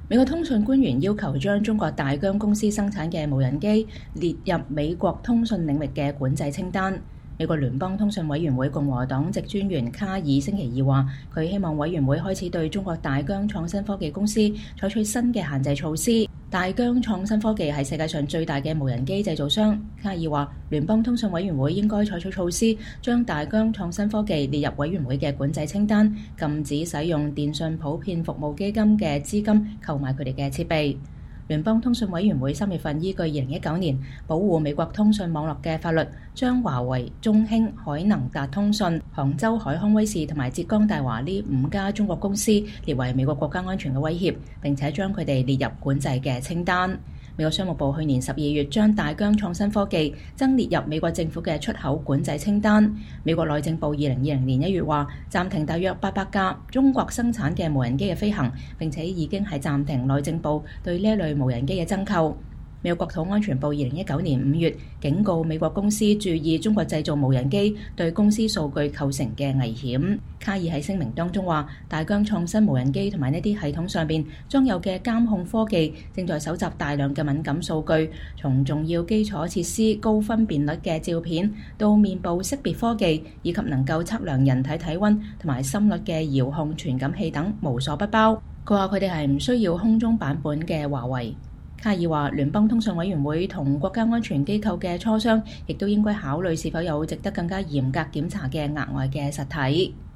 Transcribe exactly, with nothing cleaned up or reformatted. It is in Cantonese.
美國通訊官員要求將中國大疆公司生產嘅無人機列入美國通訊領域嘅管制清單。美國聯邦通訊委員會共和黨籍專員卡爾星期二話，佢希望委員會開始對中國大疆創新科技公司採取新嘅限制措施。大疆創新科技係世界上最大嘅無人機製造商。卡爾話，聯邦通訊委員會應該採取措施，將大疆創新科技列入委員會嘅管制清單，禁止使用電信普遍服務基金嘅資金購買佢哋嘅設備。聯邦通訊委員會三月份依據二零一九年保護美國通訊網絡嘅法律，將華為、中興、海能達通訊、杭州海康威視同埋浙江大華呢五家中國公司列為美國國家安全嘅威脅，並且將佢哋列入管制嘅清單。美國商務部去年十二月將大疆創新科技增列入美國政府嘅出口管制清單。美國內政部二零二零年一月話暫停大約八百架中國生產嘅無人機嘅飛行，並且已經係暫停內政部對呢一類無人機嘅增購。美國國土安全部二零一九年五月警告美國公司注意中國製造無人機對公司數據構成嘅危險。卡爾喺聲明當中話，大疆創新無人機同埋呢啲系統上邊裝有嘅監控科技正在搜集大量嘅敏感數據，從重要基礎設施高分辨率嘅照片到面部識別科技，以及能夠測量人體體溫同埋心率嘅遙控傳感器等，無所不包。佢話佢哋係唔需要空中版本嘅華為。卡爾話，聯邦通訊委員會同國家安全機構嘅磋商，亦都應該考慮是否有值得更加嚴格檢查嘅額外嘅實體。